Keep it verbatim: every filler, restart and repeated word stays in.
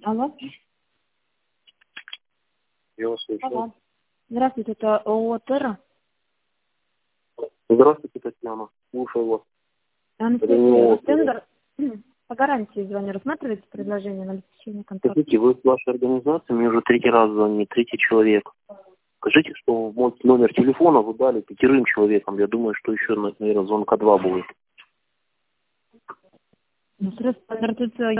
Алло. Я вас слышу. Алло. Здравствуйте, это ООО «Терра». Здравствуйте, Татьяна. Слушаю вас. Анастасия, вы тендер по гарантии звоню. Рассматриваете предложение на обеспечение контракта? Скажите, вы в вашей организации, мне уже третий раз звонит, третий человек. Скажите, что мой номер телефона вы дали пятерым человекам. Я думаю, что еще, наверное, звонка два будет. Ну, средства